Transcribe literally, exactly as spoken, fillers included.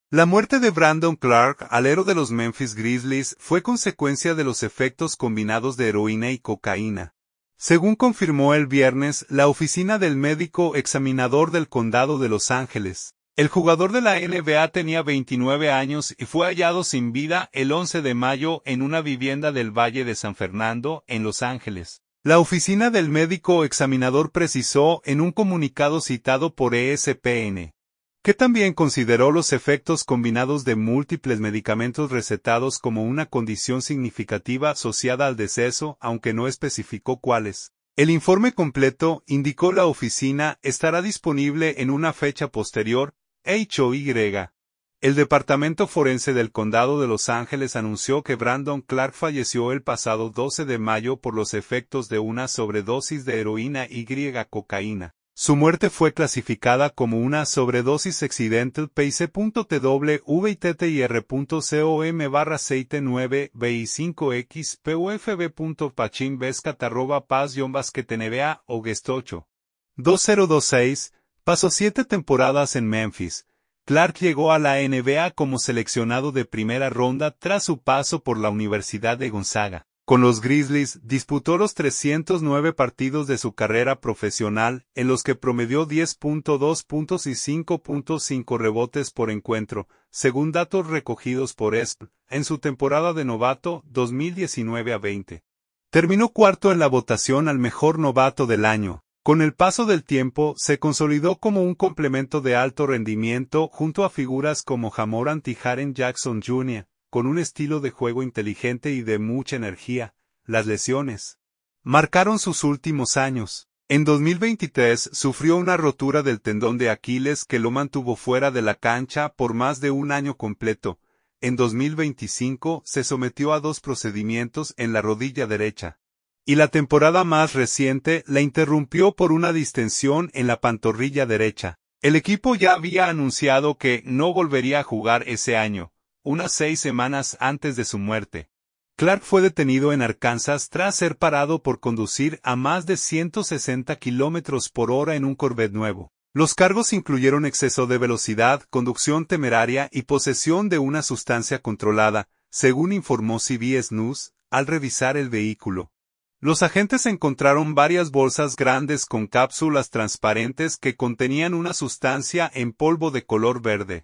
La muerte de Brandon Clark, alero de los Memphis Grizzlies, fue consecuencia de los efectos combinados de heroína y cocaína. Según confirmó el viernes la oficina del médico examinador del condado de Los Ángeles, el jugador de la N B A tenía veintinueve años y fue hallado sin vida el once de mayo en una vivienda del Valle de San Fernando, en Los Ángeles. La oficina del médico examinador precisó en un comunicado citado por E S P N, que también consideró los efectos combinados de múltiples medicamentos recetados como una condición significativa asociada al deceso, aunque no especificó cuáles. El informe completo, indicó la oficina, estará disponible en una fecha posterior, H O Y. El Departamento Forense del Condado de Los Ángeles anunció que Brandon Clark falleció el pasado doce de mayo por los efectos de una sobredosis de heroína y cocaína. Su muerte fue clasificada como una sobredosis accidental P I C punto T W V I T T I R punto com barra seis nueve B I cinco X P U F B punto pachín bescat arroba paz guión basquet N B A August ocho. dos mil veintiséis, pasó siete temporadas en Memphis. Clark llegó a la N B A como seleccionado de primera ronda tras su paso por la Universidad de Gonzaga. Con los Grizzlies, disputó los trescientos nueve partidos de su carrera profesional, en los que promedió diez punto dos puntos y cinco punto cinco rebotes por encuentro, según datos recogidos por E S P N, en su temporada de novato dos mil diecinueve a veinte. Terminó cuarto en la votación al mejor novato del año. Con el paso del tiempo, se consolidó como un complemento de alto rendimiento junto a figuras como Jamoran T. Jaren Jackson junior, con un estilo de juego inteligente y de mucha energía. Las lesiones marcaron sus últimos años. En dos mil veintitrés sufrió una rotura del tendón de Aquiles que lo mantuvo fuera de la cancha por más de un año completo. En dos mil veinticinco se sometió a dos procedimientos en la rodilla derecha. Y la temporada más reciente la interrumpió por una distensión en la pantorrilla derecha. El equipo ya había anunciado que no volvería a jugar ese año, unas seis semanas antes de su muerte. Clark fue detenido en Arkansas tras ser parado por conducir a más de ciento sesenta kilómetros por hora en un Corvette nuevo. Los cargos incluyeron exceso de velocidad, conducción temeraria y posesión de una sustancia controlada, según informó C B S News, al revisar el vehículo. Los agentes encontraron varias bolsas grandes con cápsulas transparentes que contenían una sustancia en polvo de color verde.